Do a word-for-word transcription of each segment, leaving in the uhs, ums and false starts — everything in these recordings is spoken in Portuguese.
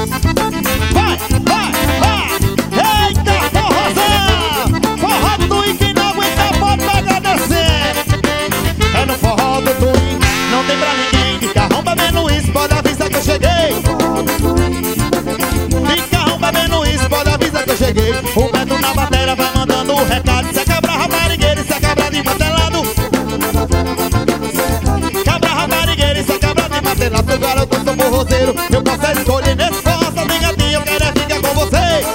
Vai, vai, vai. Eita, forrozão. Forró do Twin, quem não aguenta pode pegar descer. É no forró do Twin, não tem pra ninguém. De carrão bebendo isso, pode avisar que eu cheguei. De carrão bebendo isso, pode avisar que eu cheguei. O Beto na bateria vai mandando o recado. Se é cabra raparigueira, se é cabra de martelado. Cabra raparigueira, se é cabra de martelado. Sou garoto, sou forrozeiro, eu posso escolher. Nesse forró só tem gatinha, eu quero é ficar com você.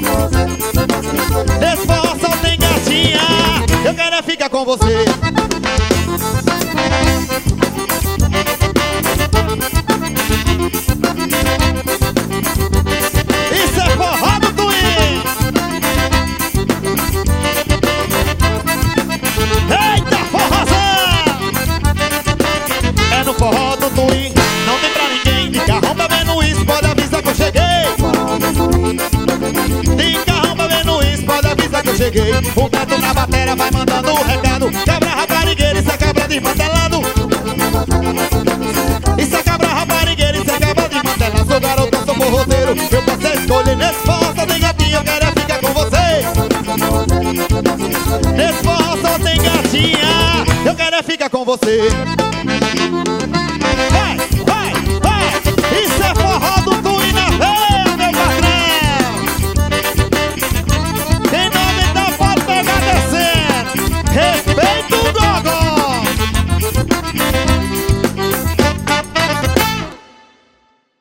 Nesse forró só tem gatinha, eu quero é ficar com você. Isso é forró do Twin. Eita, forrozão. É no forró do Twin, não tem pra ninguém. De carrão bebendo isso, pode avisar que eu cheguei. De carrão bebendo isso, pode avisar que eu cheguei. O Beto na bateria vai mandando o recado. Cabra raparigueira, isso é cabra desmantelado. Isso é cabra raparigueira, isso é cabra desmantelado. Sou garoto, sou forrozeiro, eu posso escolher. Nesse forró só tem gatinha, eu quero é ficar com você. Nesse forró só tem gatinha, eu quero é ficar com você. Vai!